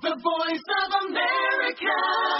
The Voice of America.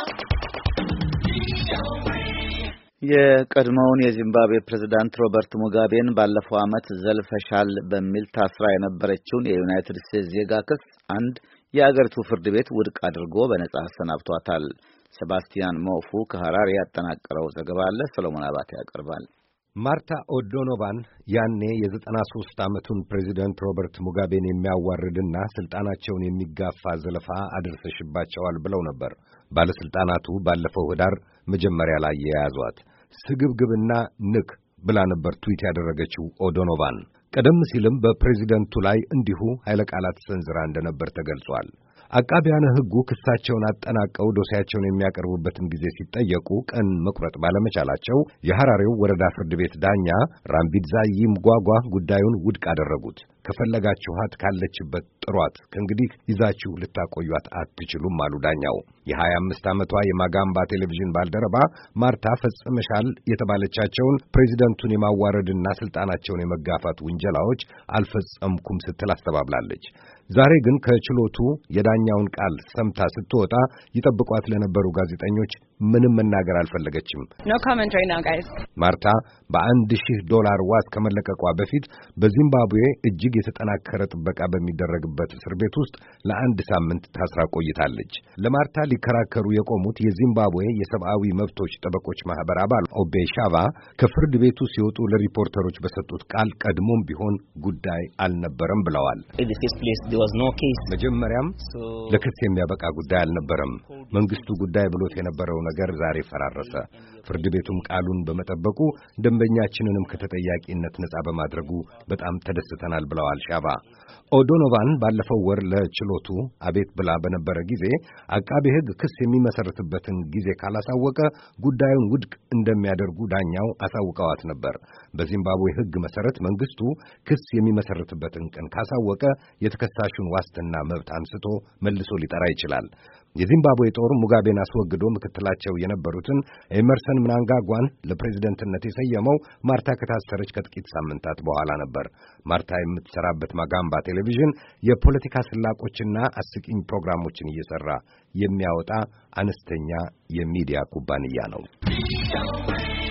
የቀድሞውን የዚምባብዌ ፕሬዝዳንት ሮበርት ሙጋቤን ባለፈው ዓመት ዘልፈሻል በሚል ታስራ የነበረችውን የዩናይትድ ስቴትስ ዜጋ ክስ አንድ የአገሪቱ ፍርድ ቤት ውድቅ አድርጎ በነጻ አሰናብቷታል። ሴባስቲያን ሞፉ ከሐራሬ ያጠናቀረው ዘገባ አለ። ሰሎሞን አባቴ ያቀርባል። ማርታ ኦዶኖቫን ያኔ የ93 ዓመቱን ፕሬዚደንት ሮበርት ሙጋቤን የሚያዋርድና ስልጣናቸውን የሚጋፋ ዘለፋ አድርሰሽባቸዋል ብለው ነበር ባለስልጣናቱ ባለፈው ህዳር መጀመሪያ ላይ የያዟት። ስግብግብና ንክ ብላ ነበር ትዊት ያደረገችው ኦዶኖቫን። ቀደም ሲልም በፕሬዚደንቱ ላይ እንዲሁ ኃይለ ቃላት ሰንዝራ እንደነበር ተገልጿል። አቃቢያነ ሕጉ ክሳቸውን አጠናቀው ዶሴያቸውን የሚያቀርቡበትን ጊዜ ሲጠየቁ ቀን መቁረጥ ባለመቻላቸው የሐራሬው ወረዳ ፍርድ ቤት ዳኛ ራምቢድዛይ ምጓጓ ጉዳዩን ውድቅ አደረጉት። ከፈለጋችኋት ካለችበት ጥሯት፣ ከእንግዲህ ይዛችሁ ልታቆዩት አትችሉም አሉ ዳኛው። የ25 ዓመቷ የማጋምባ ቴሌቪዥን ባልደረባ ማርታ ፈጽመሻል የተባለቻቸውን ፕሬዚደንቱን የማዋረድና ስልጣናቸውን የመጋፋት ውንጀላዎች አልፈጸምኩም ስትል አስተባብላለች። ዛሬ ግን ከችሎቱ የዳኛውን ቃል ሰምታ ስትወጣ ይጠብቋት ለነበሩ ጋዜጠኞች ምንም መናገር አልፈለገችም። No comment right now, guys. ማርታ $1,000 ዋስ ከመለቀቋ በፊት በዚምባብዌ እጅግ የተጠናከረ ጥበቃ በሚደረግበት እስር ቤት ውስጥ ለአንድ ሳምንት ታስራ ቆይታለች። ለማርታ ሊከራከሩ የቆሙት የዚምባብዌ የሰብአዊ መብቶች ጠበቆች ማህበር አባል ኦቤ ሻቫ ከፍርድ ቤቱ ሲወጡ ለሪፖርተሮች በሰጡት ቃል ቀድሞም ቢሆን ጉዳይ አልነበረም ብለዋል። መጀመሪያም ለክስ የሚያበቃ ጉዳይ አልነበረም። መንግስቱ ጉዳይ ብሎት የነበረው ነገር ዛሬ ፈራረሰ። ፍርድ ቤቱም ቃሉን በመጠበቁ ደንበኛችንንም ከተጠያቂነት ነጻ በማድረጉ በጣም ተደስተናል ብለዋል ሻባ። ኦዶኖቫን ባለፈው ወር ለችሎቱ አቤት ብላ በነበረ ጊዜ አቃቤ ሕግ ክስ የሚመሰርትበትን ጊዜ ካላሳወቀ ጉዳዩን ውድቅ እንደሚያደርጉ ዳኛው አሳውቀዋት ነበር። በዚምባብዌ ሕግ መሰረት መንግስቱ ክስ የሚመሰርትበትን ቀን ካሳወቀ የተከሳሹን ዋስትና መብት አንስቶ መልሶ ሊጠራ ይችላል። የዚምባብዌ ጦር ሙጋቤን አስወግዶ ምክትላቸው የነበሩትን ኤመርሰን ምናንጋጓን ለፕሬዝደንትነት የሰየመው ማርታ ከታሰረች ከጥቂት ሳምንታት በኋላ ነበር። ማርታ የምትሰራበት ማጋምባ ቴሌቪዥን የፖለቲካ ስላቆችና አስቂኝ ፕሮግራሞችን እየሰራ የሚያወጣ አነስተኛ የሚዲያ ኩባንያ ነው።